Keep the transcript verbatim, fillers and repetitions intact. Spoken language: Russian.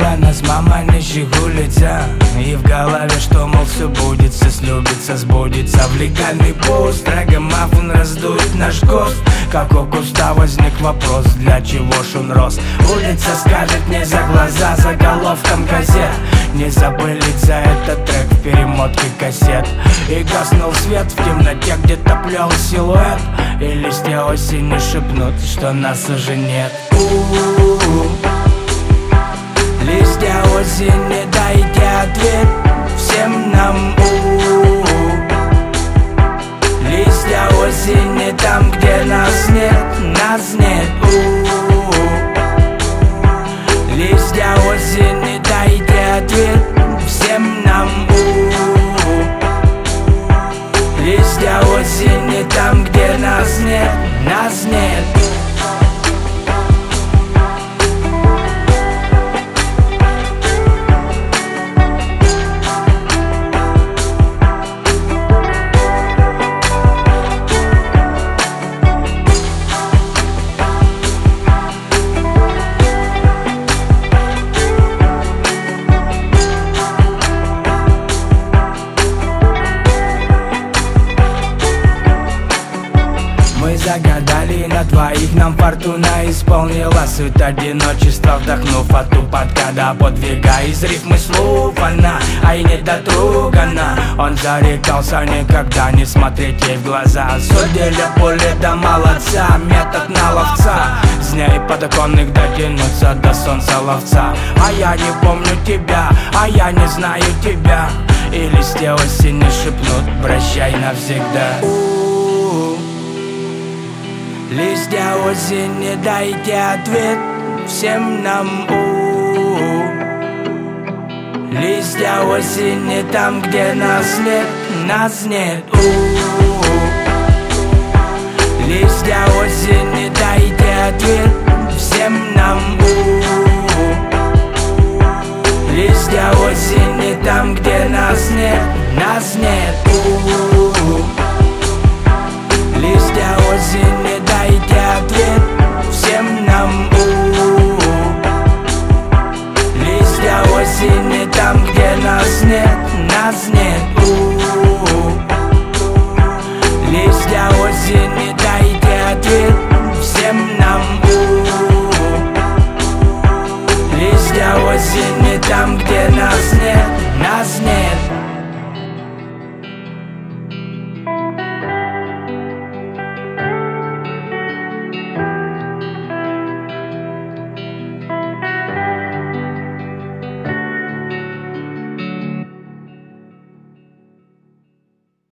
тебя нас мама не щегулится. И в голове, что, мол, все будется, слюбится, сбудется. В легальный пост рагамафон раздует наш гост. Как у куста возник вопрос, для чего ж он рос. Улица скажет мне за глаза, заголовком газет. Не забыли за этот трек в перемотке кассет. И гаснул свет в темноте, где-то плел силуэт. И листья осени шепнут, что нас уже нет. У-у-у. Листья осени, дайте ответ всем нам. У-у-у. Листья осени, там, где нас нет, нас нет. У-у-у. Листья осени, дайте ответ всем нам. У-у-у. Листья осени, там, где нас нет, нас нет. Мы загадали на двоих, нам фортуна исполнила суть одиночества, вдохнув от упадка до подвига. Из рифмы слов она, а и недотругана. Он зарекался никогда не смотреть ей в глаза. Судили пули до молодца, метод на ловца. С ней подоконник дотянуться до солнца ловца. А я не помню тебя, а я не знаю тебя. И листья осени шепнут, прощай навсегда. Листья осени, дайте ответ всем нам. У-у-у. Листья осени, там, где нас нет, нас нет. У-у-у. Листья осени, дайте ответ всем нам. У-у-у. Листья осени, там, где нас нет, нас нет. У-у-у. Листья осени, дайте ответ всем нам. У-у-у. Листья осени, там, где нас нет, нас нет. У-у-у.